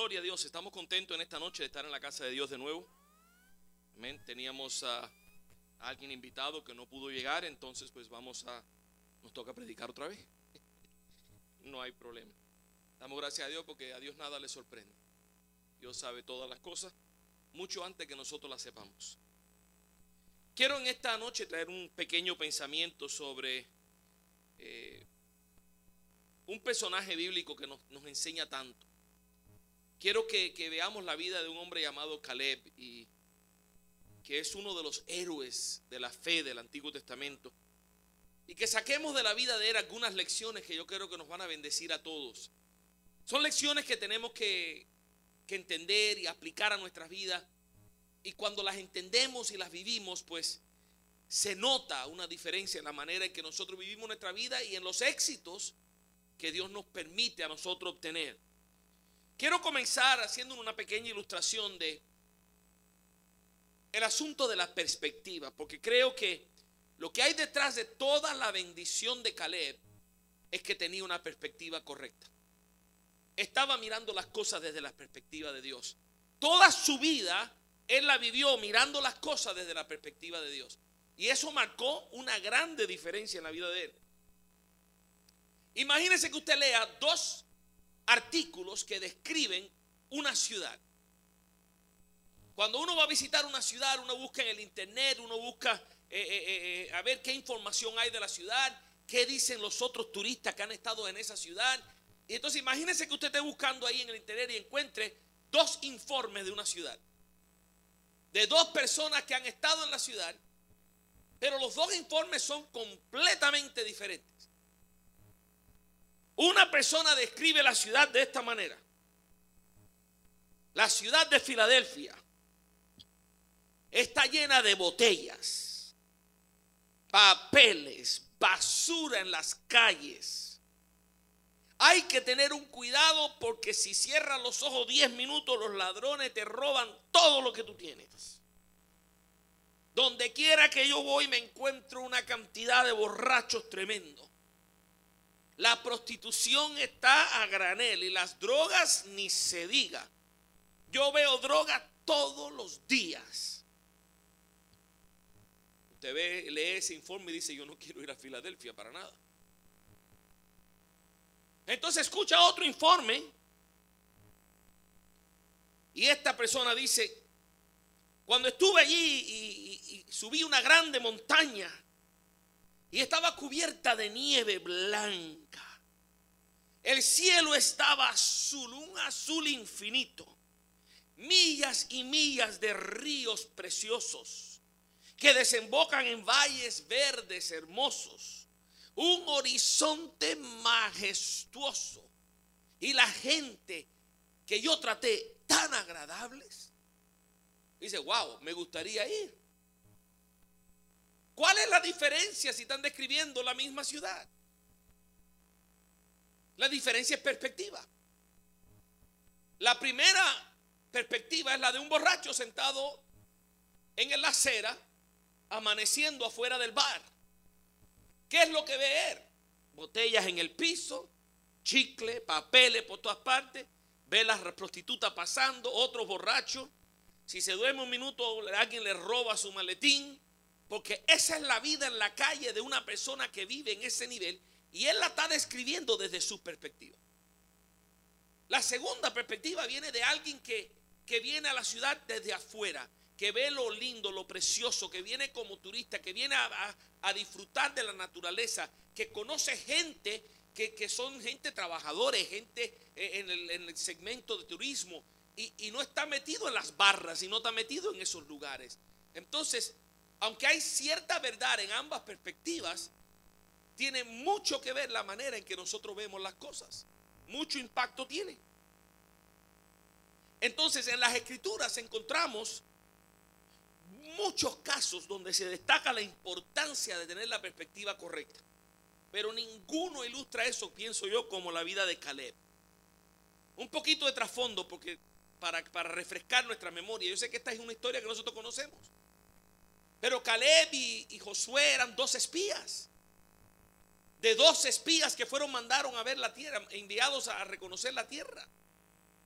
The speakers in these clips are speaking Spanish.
Gloria a Dios, estamos contentos en esta noche de estar en la casa de Dios de nuevo. Amén. Teníamos a alguien invitado que no pudo llegar, entonces pues nos toca predicar otra vez. No hay problema. Damos gracias a Dios porque a Dios nada le sorprende. Dios sabe todas las cosas, mucho antes que nosotros las sepamos. Quiero en esta noche traer un pequeño pensamiento sobre un personaje bíblico que nos enseña tanto. Quiero que veamos la vida de un hombre llamado Caleb, y que es uno de los héroes de la fe del Antiguo Testamento, y que saquemos de la vida de él algunas lecciones que yo creo que nos van a bendecir a todos. Son lecciones que tenemos que entender y aplicar a nuestras vidas, y cuando las entendemos y las vivimos, pues se nota una diferencia en la manera en que nosotros vivimos nuestra vida y en los éxitos que Dios nos permite a nosotros obtener. Quiero comenzar haciendo una pequeña ilustración de el asunto de la perspectiva, porque creo que lo que hay detrás de toda la bendición de Caleb es que tenía una perspectiva correcta. Estaba mirando las cosas desde la perspectiva de Dios. Toda su vida él la vivió mirando las cosas desde la perspectiva de Dios, y eso marcó una grande diferencia en la vida de él. Imagínese que usted lea dos artículos que describen una ciudad. Cuando uno va a visitar una ciudad, uno busca en el internet, uno busca a ver qué información hay de la ciudad, qué dicen los otros turistas que han estado en esa ciudad. Y entonces imagínese que usted esté buscando ahí en el internet y encuentre dos informes de una ciudad, de dos personas que han estado en la ciudad, pero los dos informes son completamente diferentes. Una persona describe la ciudad de esta manera: la ciudad de Filadelfia está llena de botellas, papeles, basura en las calles. Hay que tener un cuidado porque si cierras los ojos 10 minutos, los ladrones te roban todo lo que tú tienes. Donde quiera que yo voy me encuentro una cantidad de borrachos tremendo. La prostitución está a granel y las drogas ni se diga. Yo veo drogas todos los días. Usted lee ese informe y dice: yo no quiero ir a Filadelfia para nada. Entonces escucha otro informe y esta persona dice: cuando estuve allí y subí una grande montaña y estaba cubierta de nieve blanca, el cielo estaba azul, un azul infinito, millas y millas de ríos preciosos que desembocan en valles verdes hermosos, un horizonte majestuoso, y la gente que yo traté tan agradables. Dice: wow, me gustaría ir. ¿Cuál es la diferencia si están describiendo la misma ciudad? La diferencia es perspectiva. La primera perspectiva es la de un borracho sentado en la acera, amaneciendo afuera del bar. ¿Qué es lo que ve él? Botellas en el piso, chicle, papeles por todas partes. Ve las prostitutas pasando, otros borrachos. Si se duerme un minuto, alguien le roba su maletín. Porque esa es la vida en la calle de una persona que vive en ese nivel, y él la está describiendo desde su perspectiva. La segunda perspectiva viene de alguien que viene a la ciudad desde afuera, que ve lo lindo, lo precioso, que viene como turista, que viene a disfrutar de la naturaleza, que conoce gente que son gente trabajadores, gente en el segmento de turismo, y no está metido en las barras y no está metido en esos lugares. Entonces, aunque hay cierta verdad en ambas perspectivas, tiene mucho que ver la manera en que nosotros vemos las cosas. Mucho impacto tiene. Entonces, en las escrituras encontramos muchos casos donde se destaca la importancia de tener la perspectiva correcta, pero ninguno ilustra eso, pienso yo, como la vida de Caleb. Un poquito de trasfondo, porque para refrescar nuestra memoria. Yo sé que esta es una historia que nosotros conocemos, pero Caleb y Josué eran dos espías. De dos espías que mandaron a ver la tierra, enviados a reconocer la tierra.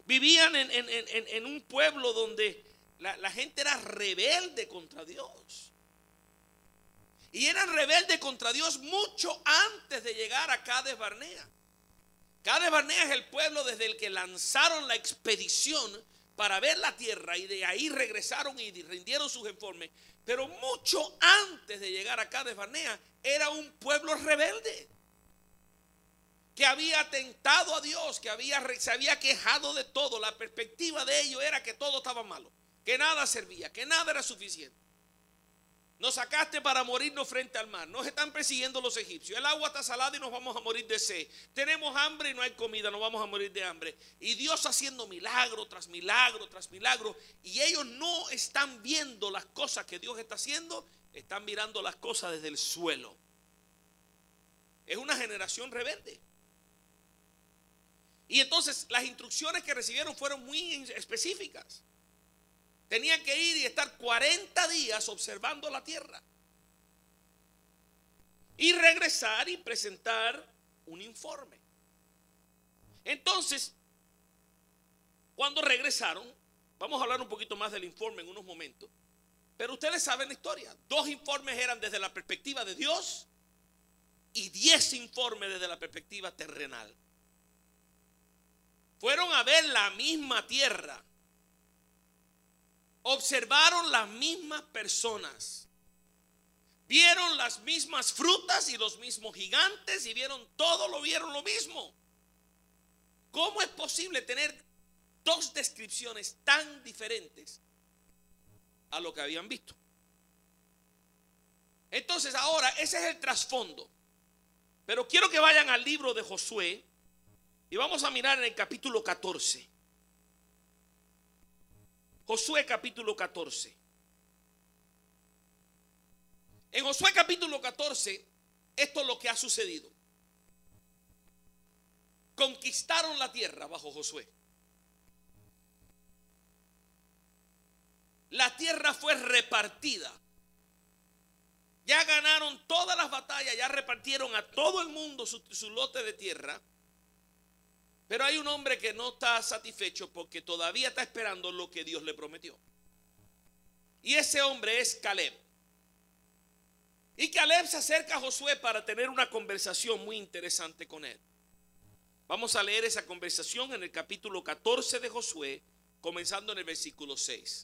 vivían en un pueblo donde la gente era rebelde contra Dios. Y eran rebeldes contra Dios mucho antes de llegar a Cades Barnea. Cades Barnea es el pueblo desde el que lanzaron la expedición para ver la tierra, y de ahí regresaron y rindieron sus informes. Pero mucho antes de llegar a Cades Barnea era un pueblo rebelde, que había atentado a Dios, que se había quejado de todo. La perspectiva de ellos era que todo estaba malo, que nada servía, que nada era suficiente. Nos sacaste para morirnos frente al mar. Nos están persiguiendo los egipcios. El agua está salada y nos vamos a morir de sed. Tenemos hambre y no hay comida, nos vamos a morir de hambre. Y Dios haciendo milagro tras milagro tras milagro. Y ellos no están viendo las cosas que Dios está haciendo, están mirando las cosas desde el suelo. Es una generación rebelde. Y entonces las instrucciones que recibieron fueron muy específicas. Tenían que ir y estar 40 días observando la tierra. Y regresar y presentar un informe. Entonces, cuando regresaron, vamos a hablar un poquito más del informe en unos momentos. Pero ustedes saben la historia. 2 informes eran desde la perspectiva de Dios y 10 informes desde la perspectiva terrenal. Fueron a ver la misma tierra. Observaron las mismas personas, vieron las mismas frutas y los mismos gigantes, y vieron todo, lo vieron lo mismo. ¿Cómo es posible tener 2 descripciones tan diferentes a lo que habían visto? Entonces ahora ese es el trasfondo. Pero quiero que vayan al libro de Josué y vamos a mirar en el capítulo 14. Josué capítulo 14. En Josué capítulo 14, esto es lo que ha sucedido. Conquistaron la tierra bajo Josué. La tierra fue repartida. Ya ganaron todas las batallas, ya repartieron a todo el mundo su lote de tierra. Pero hay un hombre que no está satisfecho porque todavía está esperando lo que Dios le prometió. Y ese hombre es Caleb. Y Caleb se acerca a Josué para tener una conversación muy interesante con él. Vamos a leer esa conversación en el capítulo 14 de Josué, comenzando en el versículo 6.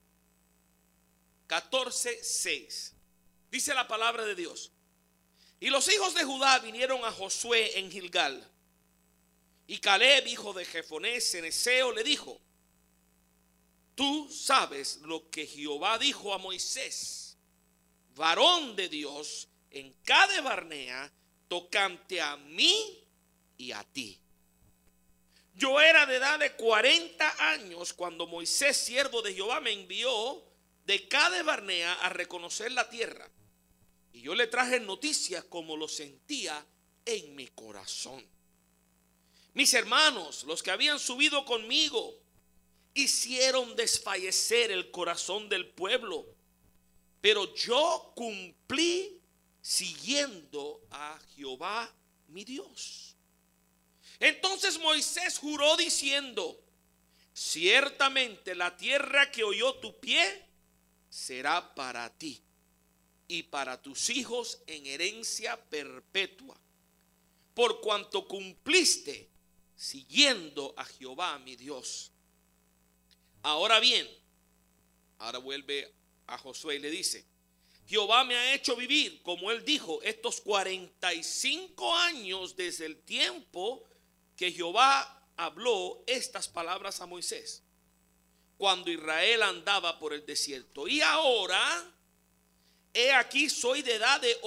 14:6. Dice la palabra de Dios. Y los hijos de Judá vinieron a Josué en Gilgal. Y Caleb, hijo de Jefoné ceneseo, le dijo: tú sabes lo que Jehová dijo a Moisés, varón de Dios, en Cades Barnea, tocante a mí y a ti. Yo era de edad de 40 años cuando Moisés, siervo de Jehová, me envió de Cades Barnea a reconocer la tierra. Y yo le traje noticias como lo sentía en mi corazón. Mis hermanos, los que habían subido conmigo, hicieron desfallecer el corazón del pueblo, pero yo cumplí siguiendo a Jehová mi Dios. Entonces Moisés juró diciendo: ciertamente la tierra que oyó tu pie será para ti y para tus hijos en herencia perpetua, por cuanto cumpliste siguiendo a Jehová mi Dios. Ahora bien, ahora vuelve a Josué y le dice: Jehová me ha hecho vivir, como él dijo, estos 45 años desde el tiempo que Jehová habló estas palabras a Moisés, cuando Israel andaba por el desierto. Y ahora, he aquí, soy de edad de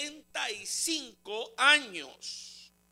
85 años.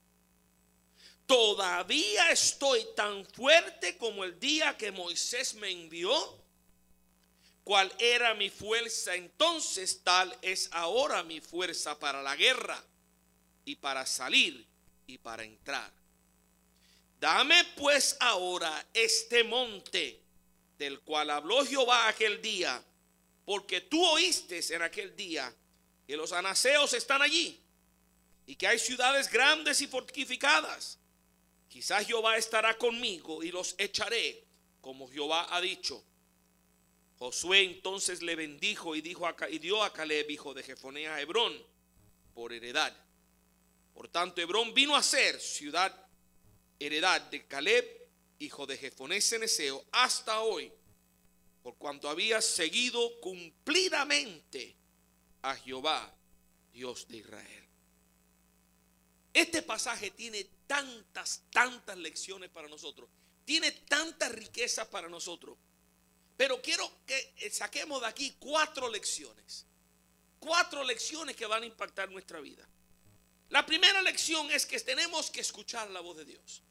Todavía estoy tan fuerte como el día que Moisés me envió. ¿Cuál era mi fuerza entonces? Tal es ahora mi fuerza para la guerra y para salir y para entrar. Dame pues ahora este monte del cual habló Jehová aquel día, porque tú oíste en aquel día que los anaseos están allí y que hay ciudades grandes y fortificadas. quizás Jehová estará conmigo y los echaré, como Jehová ha dicho. Josué entonces le bendijo y dio a Caleb, hijo de Jefoné, a Hebrón por heredad. Por tanto, Hebrón vino a ser ciudad heredad de Caleb, hijo de Jefoné ceneseo, hasta hoy, por cuanto había seguido cumplidamente a Jehová, Dios de Israel. Este pasaje tiene tantas lecciones para nosotros, tiene tantas riquezas para nosotros, pero quiero que saquemos de aquí 4 lecciones que van a impactar nuestra vida. La primera lección es que tenemos que escuchar la voz de Dios.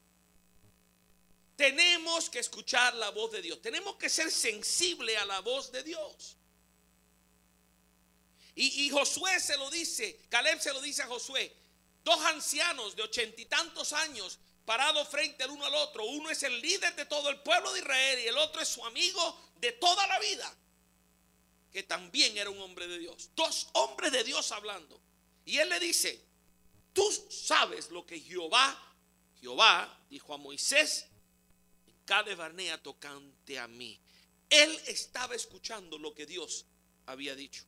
Tenemos que escuchar la voz de Dios. Tenemos que ser sensibles a la voz de Dios. Y Josué se lo dice, Caleb se lo dice a Josué. 2 ancianos de 80 y tantos años parados frente el uno al otro. Uno es el líder de todo el pueblo de Israel y el otro es su amigo de toda la vida, que también era un hombre de Dios. 2 hombres de Dios hablando. Y él le dice: tú sabes lo que Jehová dijo a Moisés en Cades Barnea tocante a mí. Él estaba escuchando lo que Dios había dicho.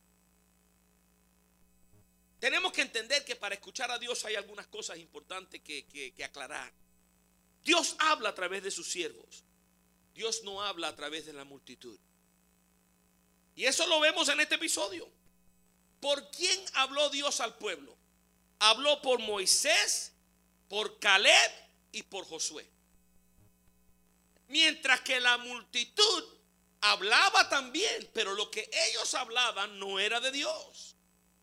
Tenemos que entender que para escuchar a Dios hay algunas cosas importantes que aclarar. Dios habla a través de sus siervos. Dios no habla a través de la multitud. Y eso lo vemos en este episodio. ¿Por quién habló Dios al pueblo? Habló por Moisés, por Caleb y por Josué. Mientras que la multitud hablaba también, pero lo que ellos hablaban no era de Dios.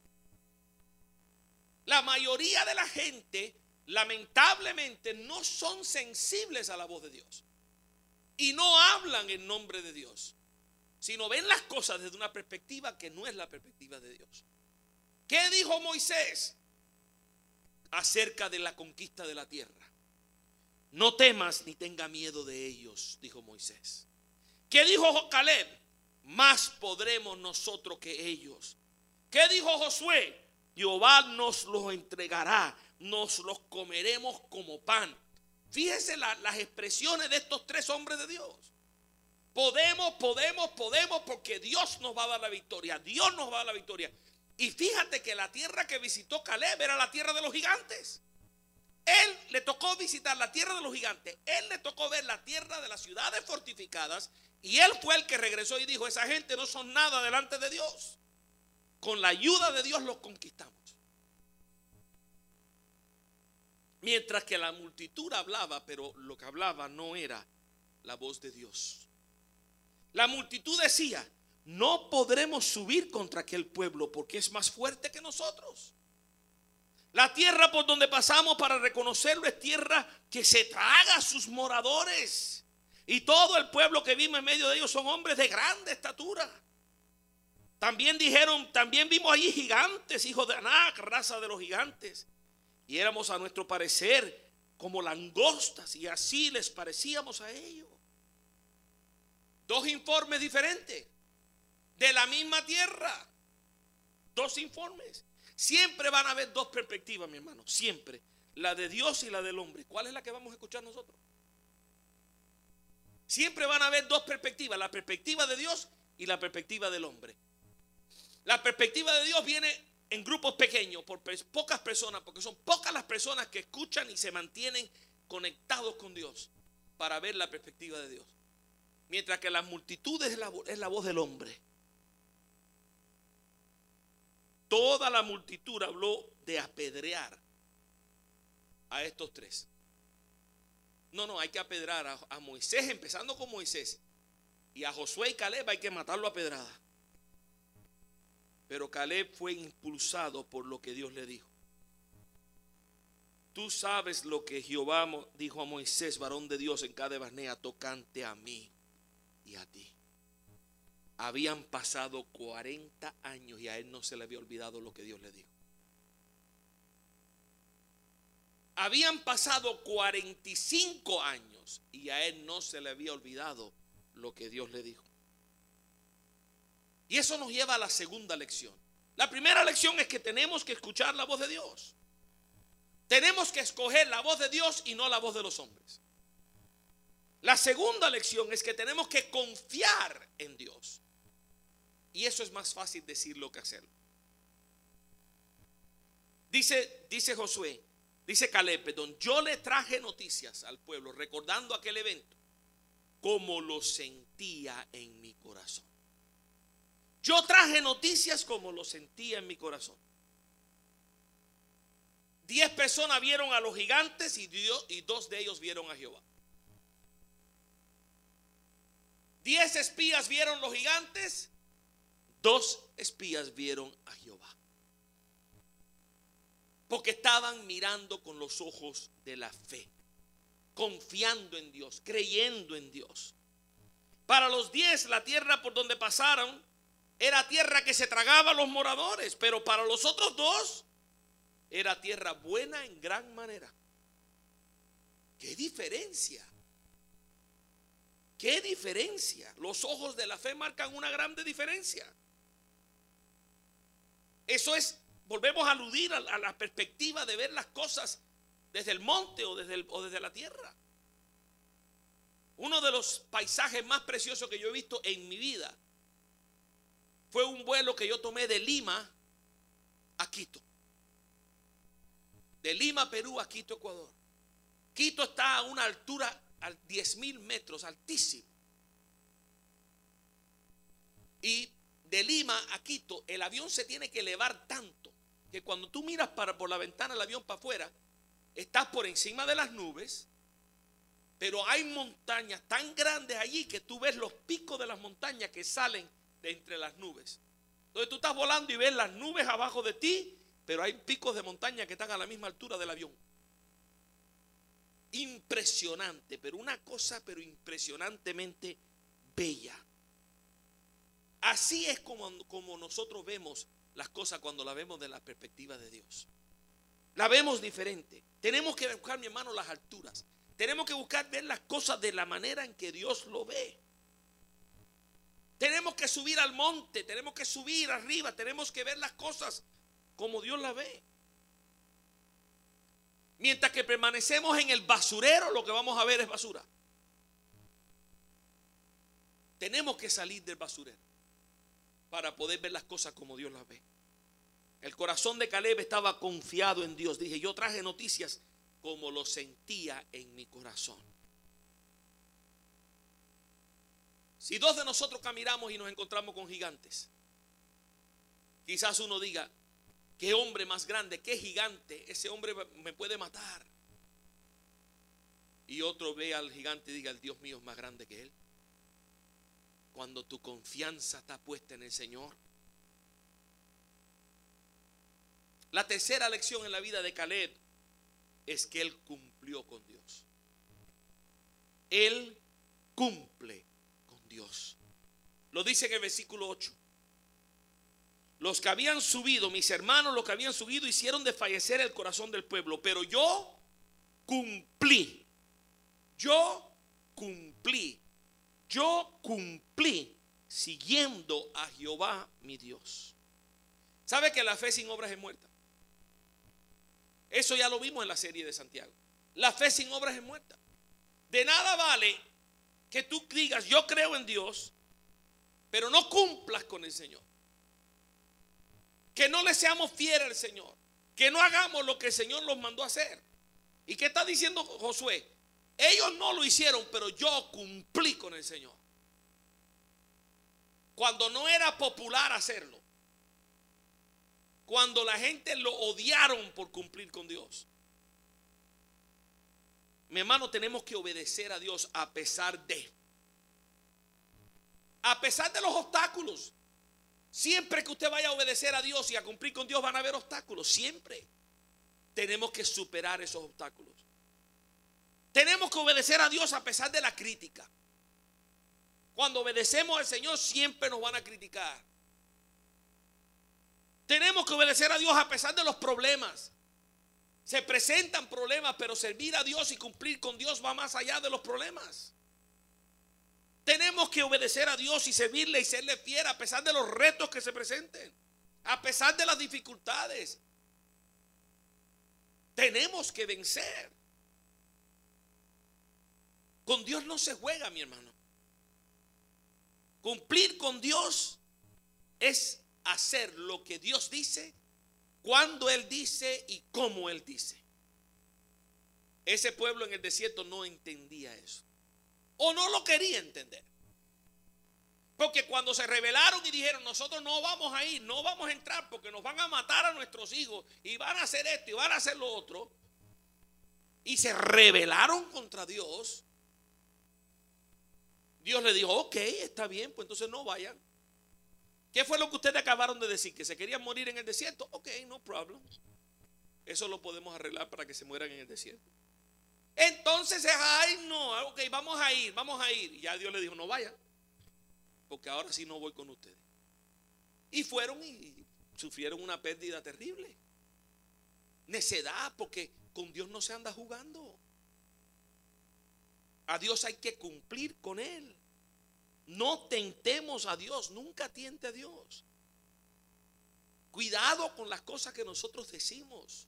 La mayoría de la gente, lamentablemente, no son sensibles a la voz de Dios y no hablan en nombre de Dios, sino ven las cosas desde una perspectiva que no es la perspectiva de Dios. ¿Qué dijo Moisés acerca de la conquista de la tierra? No temas ni tenga miedo de ellos, dijo Moisés. ¿Qué dijo Caleb? Más podremos nosotros que ellos. ¿Qué dijo Josué? Jehová nos los entregará, nos los comeremos como pan. Fíjense las expresiones de estos 3 hombres de Dios. Podemos, porque Dios nos va a dar la victoria. Dios nos va a dar la victoria. Y fíjate que la tierra que visitó Caleb era la tierra de los gigantes. Él le tocó visitar la tierra de los gigantes. Él le tocó ver la tierra de las ciudades fortificadas. Y él fue el que regresó y dijo: esa gente no son nada delante de Dios. Con la ayuda de Dios los conquistamos. Mientras que la multitud hablaba, pero lo que hablaba no era la voz de Dios. La multitud decía: no podremos subir contra aquel pueblo porque es más fuerte que nosotros. La tierra por donde pasamos para reconocerlo es tierra que se traga a sus moradores. Y todo el pueblo que vimos en medio de ellos son hombres de grande estatura. También dijeron: también vimos allí gigantes, hijos de Anac, raza de los gigantes. Y éramos a nuestro parecer como langostas, y así les parecíamos a ellos. 2 informes diferentes de la misma tierra. 2 informes. Siempre van a haber 2 perspectivas, mi hermano. Siempre. La de Dios y la del hombre. ¿Cuál es la que vamos a escuchar nosotros? Siempre van a haber 2 perspectivas. La perspectiva de Dios y la perspectiva del hombre. La perspectiva de Dios viene en grupos pequeños, por pocas personas, porque son pocas las personas que escuchan y se mantienen conectados con Dios para ver la perspectiva de Dios. Mientras que la multitud es la voz del hombre. Toda la multitud habló de apedrear a estos 3. No, hay que apedrear a Moisés, empezando con Moisés. Y a Josué y Caleb hay que matarlo a pedrada. Pero Caleb fue impulsado por lo que Dios le dijo. Tú sabes lo que Jehová dijo a Moisés, varón de Dios, en Cades Barnea, tocante a mí y a ti. Habían pasado 40 años y a él no se le había olvidado lo que Dios le dijo. Habían pasado 45 años y a él no se le había olvidado lo que Dios le dijo. Y eso nos lleva a la segunda lección. La primera lección es que tenemos que escuchar la voz de Dios. Tenemos que escoger la voz de Dios y no la voz de los hombres. La segunda lección es que tenemos que confiar en Dios. Y eso es más fácil decirlo que hacerlo. Dice Josué, dice Caleb, perdón, yo le traje noticias al pueblo recordando aquel evento como lo sentía en mi corazón. Yo traje noticias como lo sentía en mi corazón. 10 personas vieron a los gigantes y 2 de ellos vieron a Jehová. 10 espías vieron los gigantes, 2 espías vieron a Jehová. Porque estaban mirando con los ojos de la fe, confiando en Dios, creyendo en Dios. Para los 10, la tierra por donde pasaron era tierra que se tragaba a los moradores, pero para los otros 2 era tierra buena en gran manera. ¡Qué diferencia! ¡Qué diferencia! Los ojos de la fe marcan una grande diferencia. Eso es, volvemos a aludir a la perspectiva de ver las cosas desde el monte o desde la tierra. Uno de los paisajes más preciosos que yo he visto en mi vida fue un vuelo que yo tomé de Lima a Quito. De Lima, Perú, a Quito, Ecuador. Quito está a una altura a 10.000 metros, altísimo. Y de Lima a Quito, el avión se tiene que elevar tanto que cuando tú miras por la ventana del avión para afuera, estás por encima de las nubes, pero hay montañas tan grandes allí que tú ves los picos de las montañas que salen de entre las nubes. Entonces tú estás volando y ves las nubes abajo de ti, pero hay picos de montaña que están a la misma altura del avión. Impresionante, pero una cosa impresionantemente bella. Así es como nosotros vemos las cosas cuando las vemos de la perspectiva de Dios. La vemos diferente. Tenemos que buscar, mi hermano, las alturas. Tenemos que buscar ver las cosas de la manera en que Dios lo ve. Tenemos que subir al monte, tenemos que subir arriba, tenemos que ver las cosas como Dios las ve. Mientras que permanecemos en el basurero, lo que vamos a ver es basura. Tenemos que salir del basurero para poder ver las cosas como Dios las ve. El corazón de Caleb estaba confiado en Dios. Dije, yo traje noticias como lo sentía en mi corazón. Si 2 de nosotros caminamos y nos encontramos con gigantes, quizás uno diga, qué hombre más grande, qué gigante, ese hombre me puede matar. Y otro ve al gigante y diga, el Dios mío es más grande que él. Cuando tu confianza está puesta en el Señor. La tercera lección en la vida de Caleb es que él cumplió con Dios. Él cumple con Dios. Lo dice en el versículo 8. Los que habían subido, mis hermanos, los que habían subido, hicieron desfallecer el corazón del pueblo. Pero yo cumplí. Yo cumplí. Yo cumplí siguiendo a Jehová mi Dios. ¿Sabe que la fe sin obras es muerta? Eso ya lo vimos en la serie de Santiago. La fe sin obras es muerta. De nada vale que tú digas, yo creo en Dios, pero no cumplas con el Señor. Que no le seamos fieles al Señor. Que no hagamos lo que el Señor nos mandó a hacer. ¿Y qué está diciendo Josué? Ellos no lo hicieron, pero yo cumplí con el Señor. Cuando no era popular hacerlo. Cuando la gente lo odiaron por cumplir con Dios. Mi hermano, tenemos que obedecer a Dios a pesar de. A pesar de los obstáculos. Siempre que usted vaya a obedecer a Dios y a cumplir con Dios van a haber obstáculos. Siempre tenemos que superar esos obstáculos. Tenemos que obedecer a Dios a pesar de la crítica. Cuando obedecemos al Señor siempre nos van a criticar. Tenemos que obedecer a Dios a pesar de los problemas. Se presentan problemas, pero servir a Dios y cumplir con Dios va más allá de los problemas. Tenemos que obedecer a Dios y servirle y serle fiel a pesar de los retos que se presenten, a pesar de las dificultades. Tenemos que vencer. Con Dios no se juega, mi hermano. Cumplir con Dios es hacer lo que Dios dice, cuando Él dice y cómo Él dice. Ese pueblo en el desierto no entendía eso, o no lo quería entender. Porque cuando se rebelaron y dijeron, nosotros no vamos a ir, no vamos a entrar porque nos van a matar a nuestros hijos y van a hacer esto y van a hacer lo otro, y se rebelaron contra Dios, Dios le dijo, ok, está bien, pues entonces no vayan. ¿Qué fue lo que ustedes acabaron de decir? ¿Que se querían morir en el desierto? Ok, no problem. Eso lo podemos arreglar para que se mueran en el desierto. Entonces, ay no, ok, vamos a ir. Y ya Dios le dijo, no vayan, porque ahora sí no voy con ustedes. Y fueron y sufrieron una pérdida terrible. Necedad, porque con Dios no se anda jugando. A Dios hay que cumplir con Él. No tentemos a Dios, nunca tiente a Dios. Cuidado con las cosas que nosotros decimos.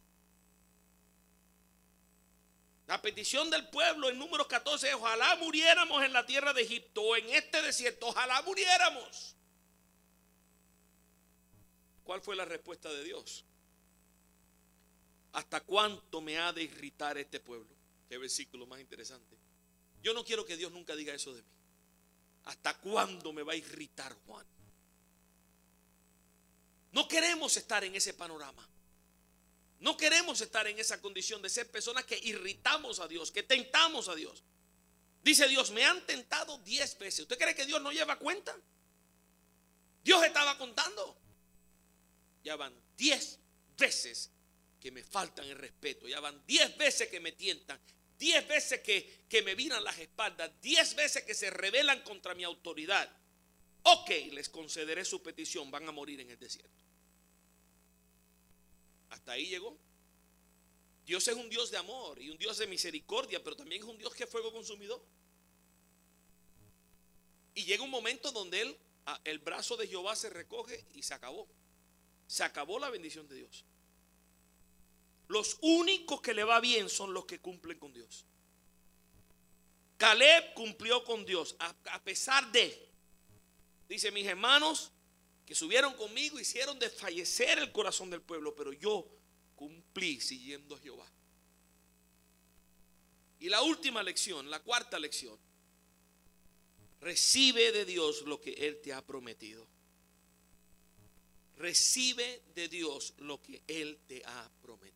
La petición del pueblo en Números 14 es: ojalá muriéramos en la tierra de Egipto o en este desierto, ojalá muriéramos. ¿Cuál fue la respuesta de Dios? ¿Hasta cuánto me ha de irritar este pueblo? Qué versículo más interesante. Yo no quiero que Dios nunca diga eso de mí. ¿Hasta cuándo me va a irritar, Juan? No queremos estar en ese panorama. No queremos estar en esa condición de ser personas que irritamos a Dios, que tentamos a Dios. Dice Dios, me han tentado 10 veces. ¿Usted cree que Dios no lleva cuenta? Dios estaba contando. Ya van 10 veces que me faltan el respeto. Ya van 10 veces que me tientan. 10 veces que me viran las espaldas. 10 veces que se rebelan contra mi autoridad. Ok, les concederé su petición. Van a morir en el desierto. Hasta ahí llegó. Dios es un Dios de amor y un Dios de misericordia, pero también es un Dios que es fuego consumidor. Y llega un momento donde el brazo de Jehová se recoge y se acabó. Se acabó la bendición de Dios. Los únicos que le va bien son los que cumplen con Dios. Caleb cumplió con Dios a pesar de, dice, mis hermanos que subieron conmigo hicieron desfallecer el corazón del pueblo, pero yo cumplí siguiendo a Jehová. Y la última lección, la cuarta lección: recibe de Dios lo que Él te ha prometido. Recibe de Dios lo que Él te ha prometido.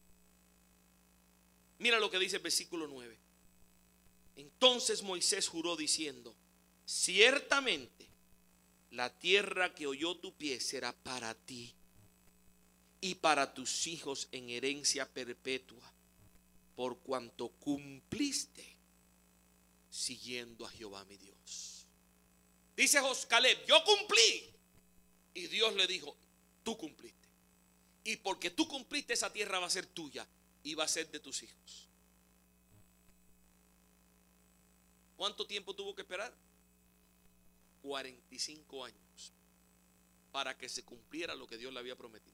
Mira lo que dice el versículo 9. Entonces Moisés juró diciendo: ciertamente la tierra que oyó tu pie será para ti y para tus hijos en herencia perpetua, por cuanto cumpliste siguiendo a Jehová mi Dios. Dice Caleb, yo cumplí. Y Dios le dijo, tú cumpliste. Y porque tú cumpliste, esa tierra va a ser tuya y va a ser de tus hijos. ¿Cuánto tiempo tuvo que esperar? 45 años para que se cumpliera lo que Dios le había prometido.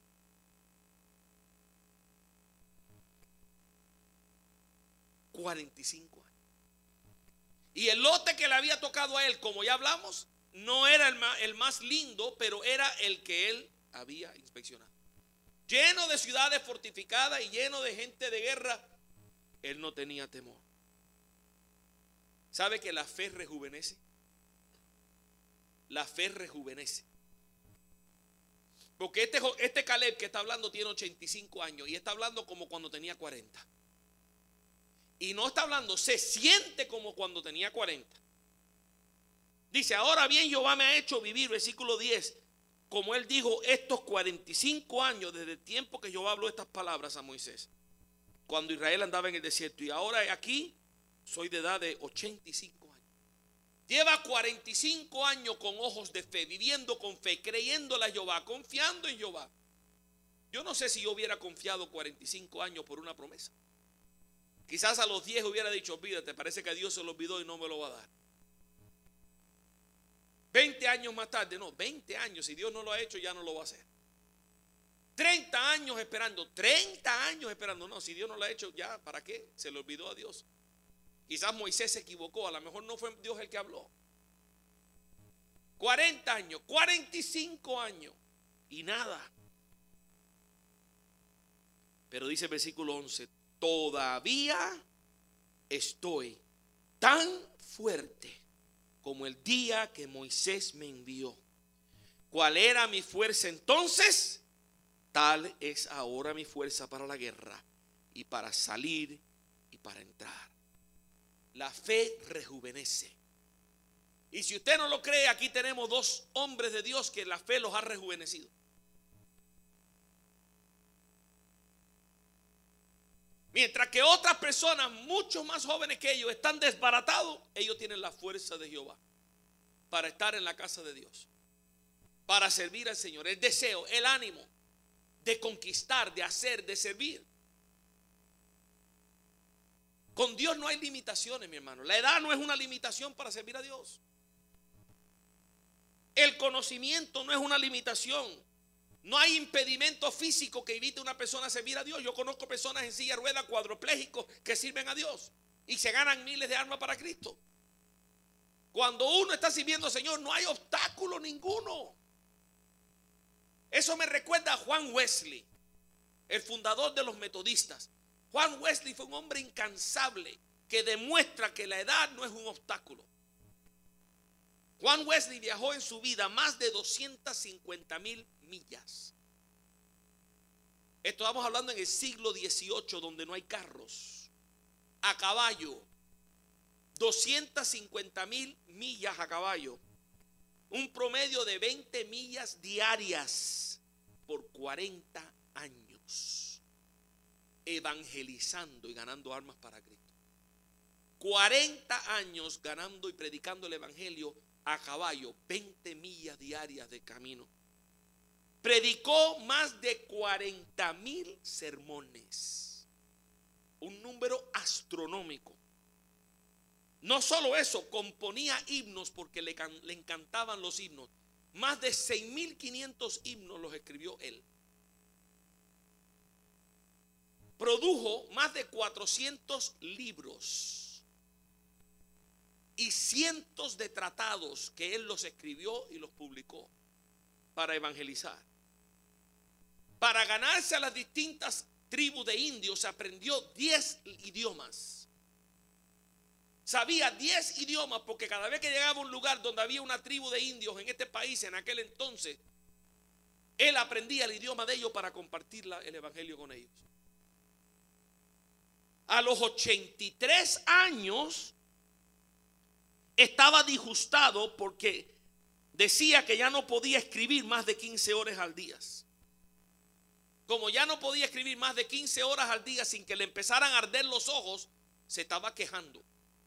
45 años. Y el lote que le había tocado a él, como ya hablamos, no era el más lindo, pero era el que él había inspeccionado. Lleno de ciudades fortificadas y lleno de gente de guerra, él no tenía temor. ¿Sabe que la fe rejuvenece? La fe rejuvenece. Porque este Caleb que está hablando tiene 85 años y está hablando como cuando tenía 40. Y no está hablando, se siente como cuando tenía 40. Dice, ahora bien Jehová me ha hecho vivir, versículo 10, como él dijo, estos 45 años desde el tiempo que Jehová habló estas palabras a Moisés, cuando Israel andaba en el desierto. Y ahora aquí soy de edad de 85 años. Lleva 45 años con ojos de fe, viviendo con fe, creyéndole a Jehová, confiando en Jehová. Yo no sé si yo hubiera confiado 45 años por una promesa. Quizás a los 10 hubiera dicho, olvídate, parece que a Dios se lo olvidó y no me lo va a dar. 20 años más tarde, no, 20 años, si Dios no lo ha hecho, ya no lo va a hacer. 30 años esperando, 30 años esperando. No, si Dios no lo ha hecho, ya, ¿para qué? Se le olvidó a Dios. Quizás Moisés se equivocó, a lo mejor no fue Dios el que habló. 40 años, 45 años y nada. Pero dice el versículo 11, todavía estoy tan fuerte como el día que Moisés me envió. ¿Cuál era mi fuerza entonces? Tal es ahora mi fuerza para la guerra y para salir y para entrar. La fe rejuvenece. Y si usted no lo cree, aquí tenemos dos hombres de Dios que la fe los ha rejuvenecido. Mientras que otras personas, mucho más jóvenes que ellos, están desbaratados, ellos tienen la fuerza de Jehová para estar en la casa de Dios, para servir al Señor, el deseo, el ánimo de conquistar, de hacer, de servir. Con Dios no hay limitaciones, mi hermano. La edad no es una limitación para servir a Dios. El conocimiento no es una limitación. No hay impedimento físico que evite a una persona a servir a Dios. Yo conozco personas en silla de ruedas, cuadroplégicos, que sirven a Dios y se ganan miles de almas para Cristo. Cuando uno está sirviendo al Señor, no hay obstáculo ninguno. Eso me recuerda a Juan Wesley, el fundador de los metodistas. Juan Wesley fue un hombre incansable que demuestra que la edad no es un obstáculo. Juan Wesley viajó en su vida más de 250,000 millas. Esto estamos hablando en el siglo XVIII, donde no hay carros. A caballo, 250,000 millas a caballo. Un promedio de 20 millas diarias por 40 años. Evangelizando y ganando almas para Cristo. 40 años ganando y predicando el evangelio a caballo, 20 millas diarias de camino. Predicó más de 40,000 sermones. Un número astronómico. No solo eso, componía himnos porque le encantaban los himnos. Más de 6,500 himnos los escribió él. Produjo más de 400 libros y cientos de tratados que él los escribió y los publicó para evangelizar. Para ganarse a las distintas tribus de indios aprendió 10 idiomas. Sabía 10 idiomas porque cada vez que llegaba a un lugar donde había una tribu de indios en este país en aquel entonces, él aprendía el idioma de ellos para compartir el evangelio con ellos. A los 83 años estaba disgustado porque decía que ya no podía escribir más de 15 horas al día. Como ya no podía escribir más de 15 horas al día sin que le empezaran a arder los ojos, se estaba quejando.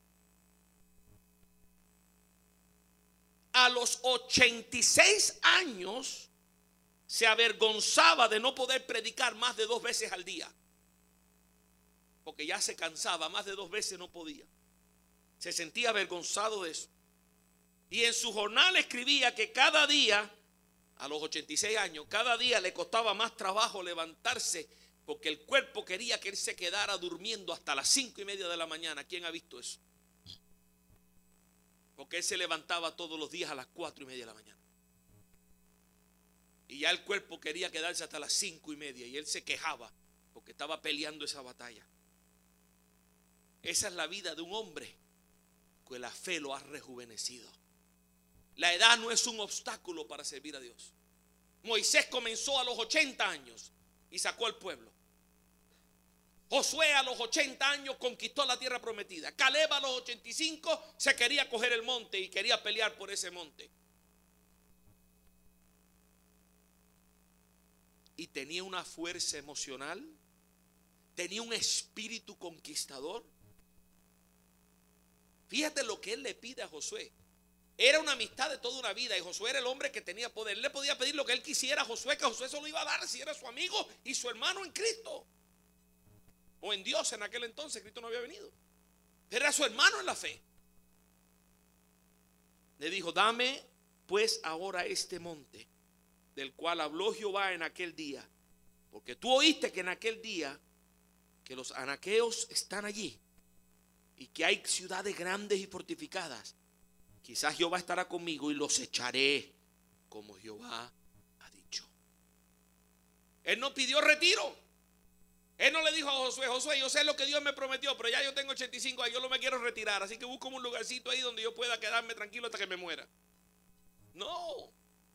A los 86 años se avergonzaba de no poder predicar más de 2 veces al día. Porque ya se cansaba, más de 2 veces no podía. Se sentía avergonzado de eso. Y en su jornal escribía que cada día, a los 86 años, cada día le costaba más trabajo levantarse porque el cuerpo quería que él se quedara durmiendo hasta las 5:30 de la mañana. ¿Quién ha visto eso? Porque él se levantaba todos los días a las 4:30 de la mañana. Y ya el cuerpo quería quedarse hasta las 5:30 y él se quejaba porque estaba peleando esa batalla. Esa es la vida de un hombre que la fe lo ha rejuvenecido. La edad no es un obstáculo para servir a Dios. Moisés comenzó a los 80 años y sacó al pueblo. Josué a los 80 años conquistó la tierra prometida. Caleb a los 85 se quería coger el monte y quería pelear por ese monte. Y tenía una fuerza emocional, tenía un espíritu conquistador. Fíjate lo que él le pide a Josué. Era una amistad de toda una vida y Josué era el hombre que tenía poder. Él le podía pedir lo que él quisiera a Josué, que Josué se lo iba a dar si era su amigo y su hermano en Cristo. O en Dios en aquel entonces, Cristo no había venido. Era su hermano en la fe. Le dijo, dame pues ahora este monte, del cual habló Jehová en aquel día, porque tú oíste que en aquel día que los anaqueos están allí y que hay ciudades grandes y fortificadas. Quizás Jehová estará conmigo y los echaré, como Jehová ha dicho. Él no pidió retiro. Él no le dijo a Josué: Josué, yo sé lo que Dios me prometió, pero ya yo tengo 85 años, yo no me quiero retirar, así que busco un lugarcito ahí donde yo pueda quedarme tranquilo hasta que me muera. No.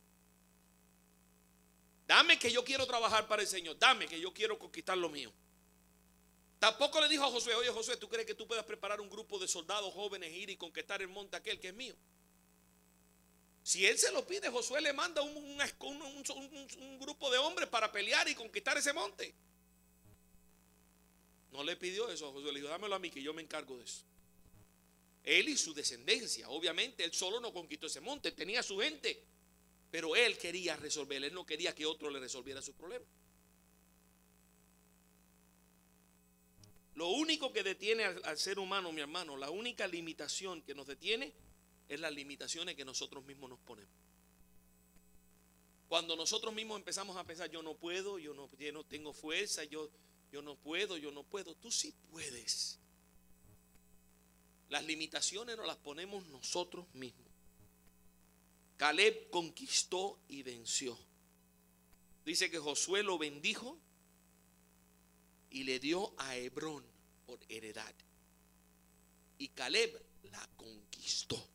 Dame que yo quiero trabajar para el Señor. Dame que yo quiero conquistar lo mío. Tampoco le dijo a Josué: oye, Josué, ¿tú crees que tú puedas preparar un grupo de soldados jóvenes, ir y conquistar el monte aquel que es mío? Si él se lo pide, Josué le manda un grupo de hombres para pelear y conquistar ese monte. No le pidió eso a Josué, le dijo: dámelo a mí que yo me encargo de eso. Él y su descendencia, obviamente él solo no conquistó ese monte, tenía su gente, pero él quería resolver, él no quería que otro le resolviera su problema. Lo único que detiene al ser humano, mi hermano, la única limitación que nos detiene es las limitaciones que nosotros mismos nos ponemos. Cuando nosotros mismos empezamos a pensar: yo no puedo, yo no tengo fuerza, yo no puedo. Tú sí puedes. Las limitaciones nos las ponemos nosotros mismos. Caleb conquistó y venció. Dice que Josué lo bendijo y le dio a Hebrón por heredad. Y Caleb la conquistó.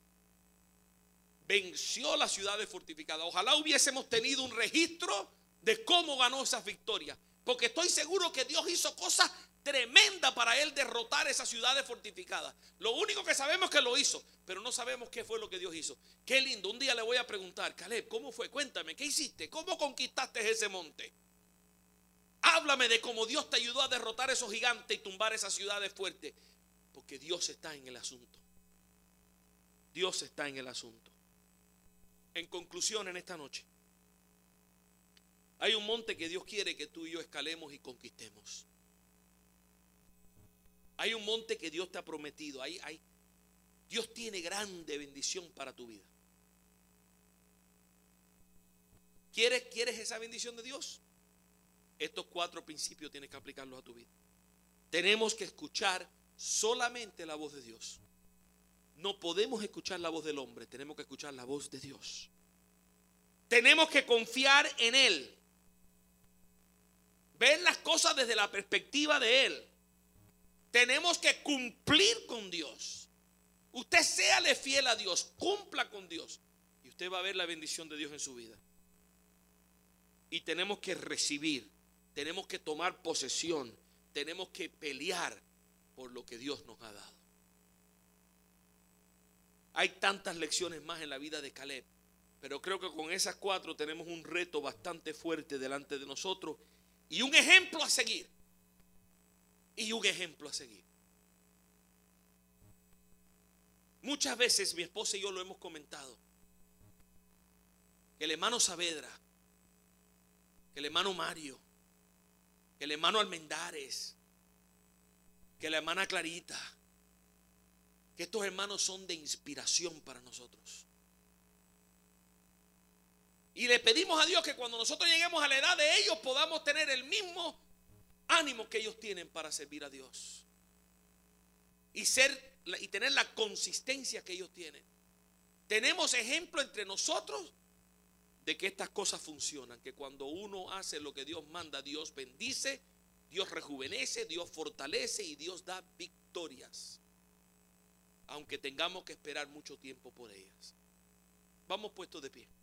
Venció las ciudades fortificadas. Ojalá hubiésemos tenido un registro de cómo ganó esas victorias, porque estoy seguro que Dios hizo cosas tremendas para él derrotar esas ciudades fortificadas. Lo único que sabemos es que lo hizo, pero no sabemos qué fue lo que Dios hizo. Qué lindo. Un día le voy a preguntar: Caleb, ¿cómo fue? Cuéntame, ¿qué hiciste? ¿Cómo conquistaste ese monte? Háblame de cómo Dios te ayudó a derrotar esos gigantes y tumbar esas ciudades fuertes, porque Dios está en el asunto. Dios está en el asunto. En conclusión, en esta noche, hay un monte que Dios quiere que tú y yo escalemos y conquistemos. Hay un monte que Dios te ha prometido. Dios tiene grande bendición para tu vida. ¿Quieres esa bendición de Dios? Estos 4 principios tienes que aplicarlos a tu vida. Tenemos que escuchar solamente la voz de Dios. No podemos escuchar la voz del hombre, tenemos que escuchar la voz de Dios. Tenemos que confiar en Él. Ver las cosas desde la perspectiva de Él. Tenemos que cumplir con Dios. Usted séale fiel a Dios, cumpla con Dios, y usted va a ver la bendición de Dios en su vida. Y tenemos que recibir, tenemos que tomar posesión, tenemos que pelear por lo que Dios nos ha dado. Hay tantas lecciones más en la vida de Caleb, pero creo que con esas 4 tenemos un reto bastante fuerte delante de nosotros y un ejemplo a seguir. Y un ejemplo a seguir. Muchas veces mi esposa y yo lo hemos comentado, que el hermano Saavedra, que el hermano Mario, que el hermano Almendares, que la hermana Clarita, que estos hermanos son de inspiración para nosotros. Y le pedimos a Dios que cuando nosotros lleguemos a la edad de ellos podamos tener el mismo ánimo que ellos tienen para servir a Dios. Y tener la consistencia que ellos tienen. Tenemos ejemplo entre nosotros de que estas cosas funcionan, que cuando uno hace lo que Dios manda, Dios bendice, Dios rejuvenece, Dios fortalece y Dios da victorias, aunque tengamos que esperar mucho tiempo por ellas. Vamos puestos de pie.